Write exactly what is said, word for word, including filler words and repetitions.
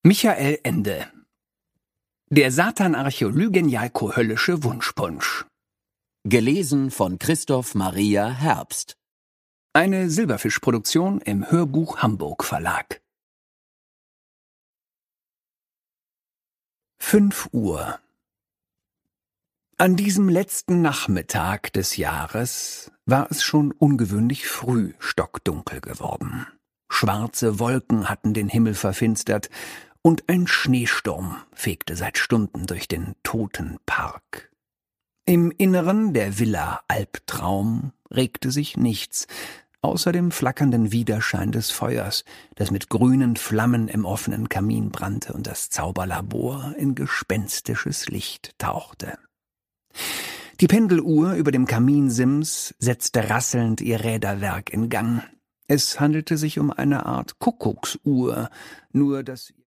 Michael Ende. Der Satan-Archäolygen-Jalko-Höllische Wunschpunsch. Gelesen von Christoph Maria Herbst. Eine Silberfisch-Produktion im Hörbuch Hamburg Verlag. Fünf Uhr. An diesem letzten Nachmittag des Jahres war es schon ungewöhnlich früh stockdunkel geworden. Schwarze Wolken hatten den Himmel verfinstert, und ein Schneesturm fegte seit Stunden durch den toten Park. Im Inneren der Villa Albtraum regte sich nichts, außer dem flackernden Widerschein des Feuers, das mit grünen Flammen im offenen Kamin brannte und das Zauberlabor in gespenstisches Licht tauchte. Die Pendeluhr über dem Kaminsims setzte rasselnd ihr Räderwerk in Gang. Es handelte sich um eine Art Kuckucksuhr, nur dass